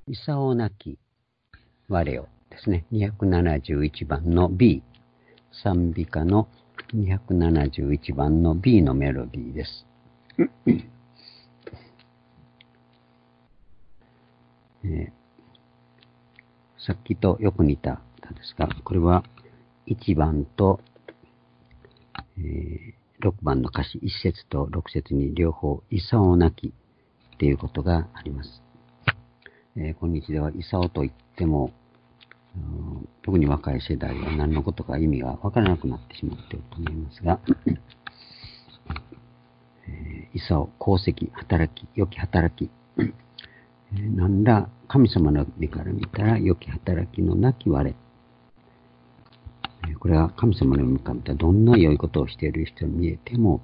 功なき我よですね。271番の B。賛美歌の271番の B のメロディーです。さっきとよく似た歌ですが、これは1番と、6番の歌詞、1節と6節に両方、功なきっていうことがあります。今日では功と言っても、特に若い世代は何のことか意味がわからなくなってしまっていると思いますが、功、功績、働き、良き働き、なんら神様の目から見たら良き働きのなき我。これは神様の目から見たらどんな良いことをしている人に見えても、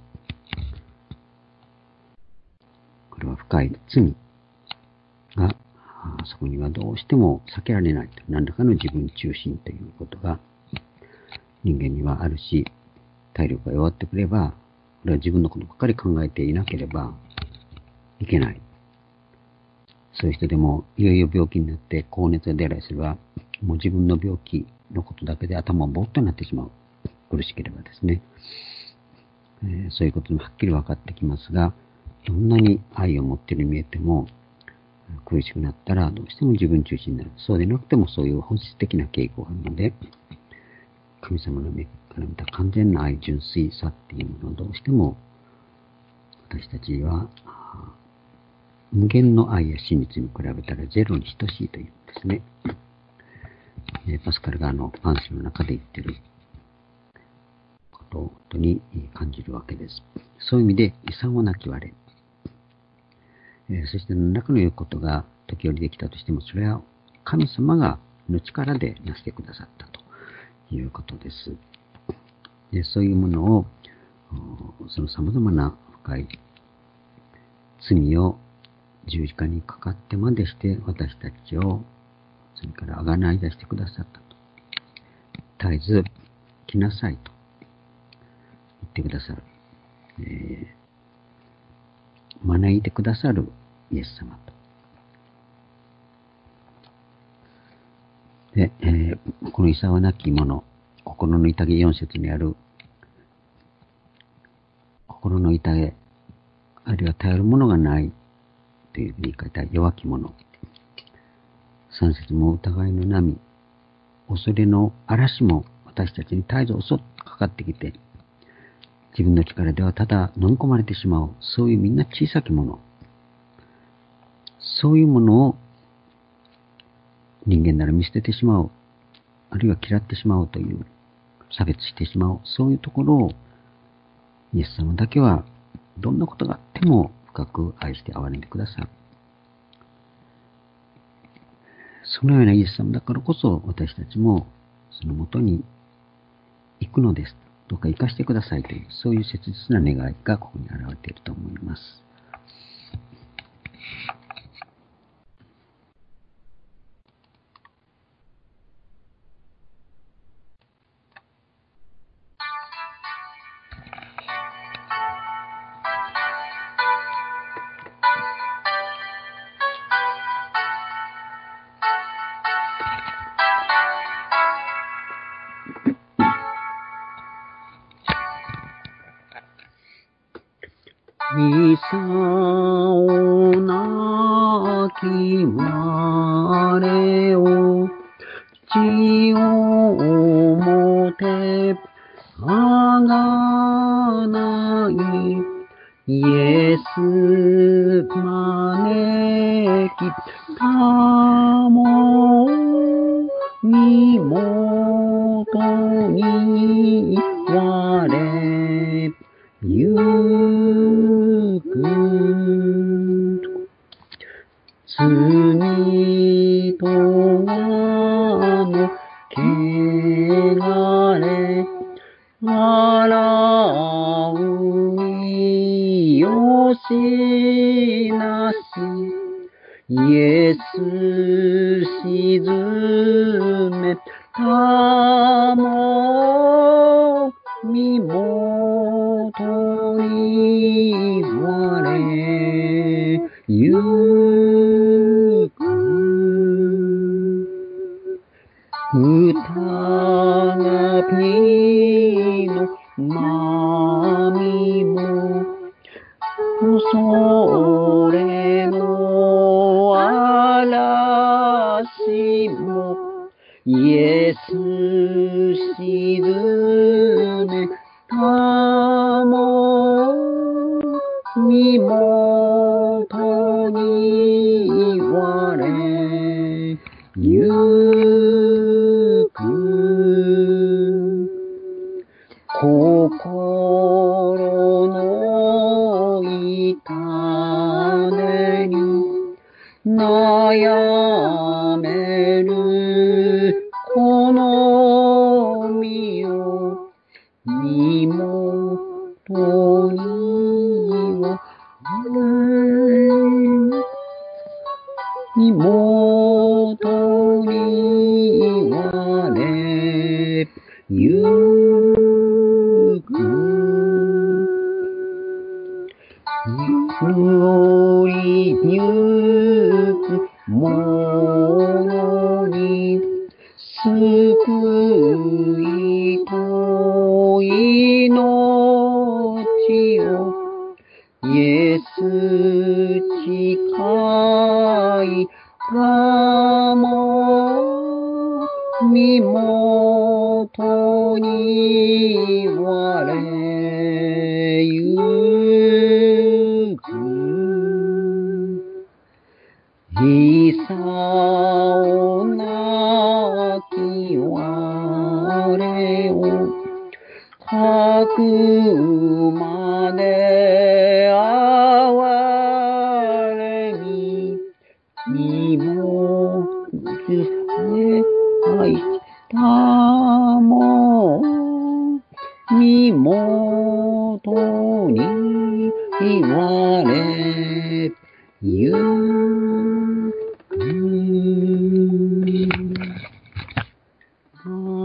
これは深い罪がそこにはどうしても避けられないと。何らかの自分中心ということが人間にはあるし、体力が弱ってくれば、これは自分のことばかり考えていなければいけない。そういう人でもいよいよ病気になって高熱が出られすれば、もう自分の病気のことだけで頭がぼーっとなってしまう。苦しければですね。そういうこともはっきり分かってきますが、どんなに愛を持っているように見えても、苦しくなったらどうしても自分中心になる。そうでなくてもそういう本質的な傾向があるので、神様の目から見た完全な愛、純粋さっていうものをどうしても私たちは無限の愛や真実に比べたらゼロに等しいというんですね。パスカルがパンシの中で言ってることを本当に感じるわけです。そういう意味で功なき我。そして何らかの良いことが時折できたとしても、それは神様がの力でなしてくださったということです。そういうものを、その様々な深い罪を十字架にかかってまでして私たちを罪からあがない出してくださったと。絶えず来なさいと言ってくださる。招いてくださるイエス様と。で、この功なき者、心の痛げ4節にある心の痛げ、あるいは頼るものがないというふうに書いた弱き者。3節も疑いの波、恐れの嵐も私たちに絶えず襲ってかかってきて、自分の力ではただ飲み込まれてしまう、そういうみんな小さきもの。そういうものを人間なら見捨ててしまう、あるいは嫌ってしまうという、差別してしまう、そういうところをイエス様だけはどんなことがあっても深く愛して憐れんでくださる。そのようなイエス様だからこそ私たちもそのもとに行くのです。どうか生かしてくださいという、そういう切実な願いがここに現れていると思います。功なき我を地をもてあがないイエス招きたも身元に我ゆく罪と我の汚れ洗ういよしなしイエス沈めたも身元に我ゆく二びの波も、それの嵐も、イエス沈めたも身元に我ゆく心の痛手に悩めるこの身を身元には身元にはれゆく乗りゆく者に救いと命をイエス近いかも身元に我ゆくいさおなき我をかくまで哀れみ身も愛したも身元に我ゆく